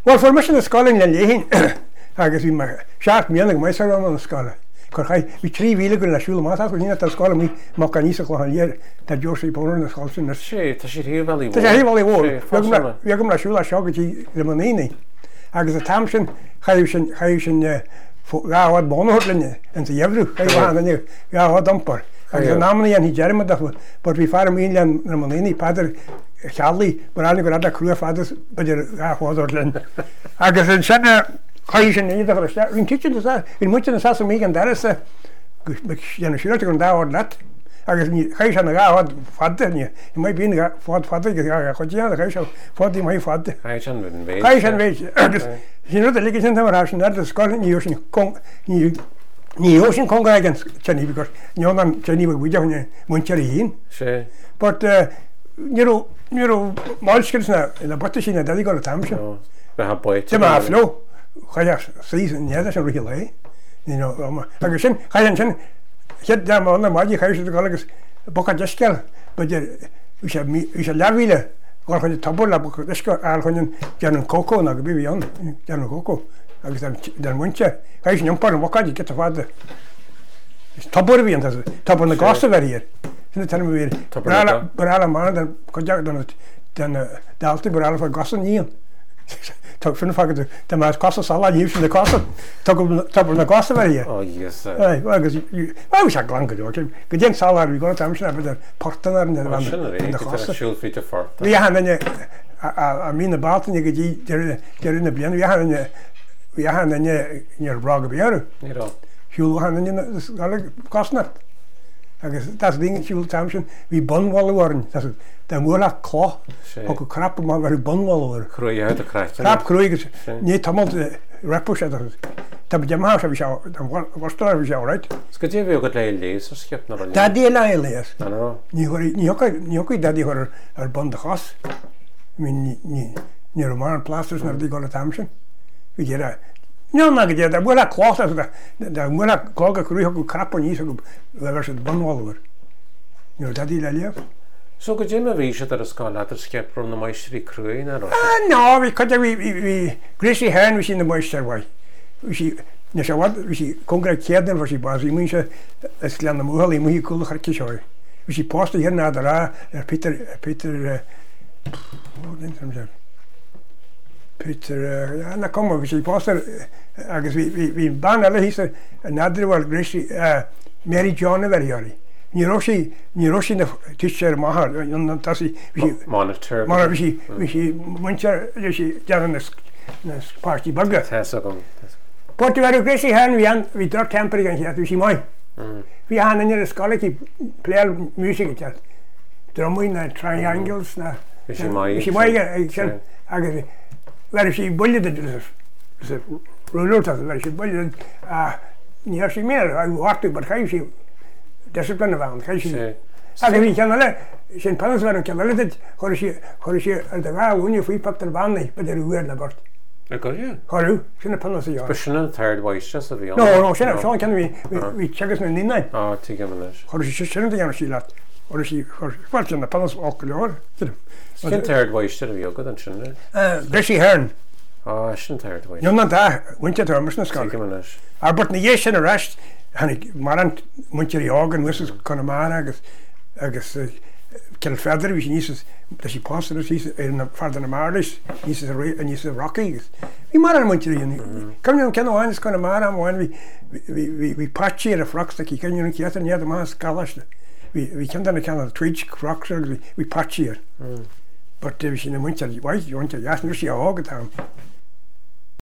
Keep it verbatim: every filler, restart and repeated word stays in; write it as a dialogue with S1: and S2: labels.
S1: Well for mission na scola in lehin agus vi mar sharp mian go mai sa na scola. Cor chai vi trí víle go na siúla má go nína tá scola mi má canísa go han tá Josie Power na scola na
S2: sé tá sé hí valley.
S1: Tá hí valley war. Vi go na siúla shogati le manini. Agus a tamsin chai sin chai sin ga wat bonhortlinne en te jevru chai han ne ga wat dampar. Agus namni an hi jerma da but vi far mi in na manini pader Charlie, but I got a crew of fathers, but you're a horseland. I guess in Shanna, I should need the start in kitchen is that in which an assassin make and there is a sure to go down that. I guess I shall go father, you might be in the fought father, you got I shall forty my father.
S2: I shall wait.
S1: I shall wait. You know the legation of Russian, that the Scotland Ocean Kong. Ni ocean Congo against Chinese because you know Chinese we don't want to
S2: in.
S1: But uh, you know, you know, malskels na la botte na dali go tamsha.
S2: No. We have boy.
S1: Te ma flo. Khaya season ja da schon relay. You know, aga shin khaya shin het da ma na maji khaya to galagas boka jaskel. But we shall me we shall lavile. Go khaya tabola boka jasko al khon jan coco na bi on. Jan coco. Aga dan dan munche. Khaya shin par boka ji get fad. Tabor bi on tabor na gosta ver hier. In de termen weer. Brala, brala man, dan kon je dan het dan de alte brala van gassen niet. Toch vind ik dat de maar gassen zal al hier in de gassen. Toch toch de gassen weer hier.
S2: Oh yes.
S1: Hey, wel dus je, wel is lang gedaan. Gedien zal er we gaan het amsterdam hebben de partner in de
S2: in de gassen. Schuld fit te fort.
S1: We gaan dan je a mine baten je die der der in de bien. We gaan dan we gaan dan je je brage beheer.
S2: Nee dan.
S1: Je gaan dan je alle gassen. Agus das ding siúl tamsin vi bonwall waren das da mola klo og krap man var bonwall war
S2: kroy uit de kracht
S1: krap kroy nie tamalt rappos dat tab jamma sa vi sjá var stór vi sjá right
S2: skal je vi og leil les og skep na
S1: da de leil les
S2: no
S1: ni hori ni ok ni ok da de hor er bond gas min ni ni roman plasters na de go tamsin vi gera no ma gdia da mola klo da da mola koga kroy og krap ni so we was het bonwall no da de leil
S2: So go Jim vi sé ar a sá le skep rom na meistrí cruúin a
S1: Ah no, vi could we we Gracie Hearn was in the moisture way. She ne sé wat vi konkret keerden for she bas vi moet es klan na mohal i moet cool hartje shoy. Vi she post hier na daar Peter Peter wat denk je Peter ja na kom vi she post agus vi vi vi ban alle hisse nader war Gracie Mary John over here. Ni roshi ni roshi na teacher mahar non tasi vi
S2: monitor
S1: monitor vi vi monitor vi jaran na na party burger
S2: tesa kom
S1: But we are Gracie Hearn we an we drar temper again here vi mai vi han in the scholarly play music chat drumming na triangles na
S2: vi mai
S1: vi mai again again where she bullied the the ruler tas where she bullied ah ni she mer I walked but how she discipline around how she aga vi kan alle sin panas var kan alle det har she har she det var unge fri pakter vanlig på det ruerna bort
S2: Okay, yeah.
S1: Har du sin panas ja
S2: but she not third voice just of the
S1: no no she so kan vi vi check us in nine
S2: ah tiga manesh
S1: har she sin det gärna she lat har she har fallen panas och lor
S2: sin third voice should have yoga then shouldn't
S1: eh Gracie Hearn
S2: ah sin third voice
S1: no not that winter term is skal
S2: tiga manesh
S1: ah but ni yes in a rest han ik marant muncher jogen was is konamara agus agus kel fader vi nisus dat she passed us is in fader na maris is a and is a rocky vi maran muncher ni kom you ken one is konamara one vi vi vi vi patchy the frocks that ken you get and the mas kalash vi vi kan den kan twitch frocks vi patchy but vi sin muncher why you want to ask me she a hog town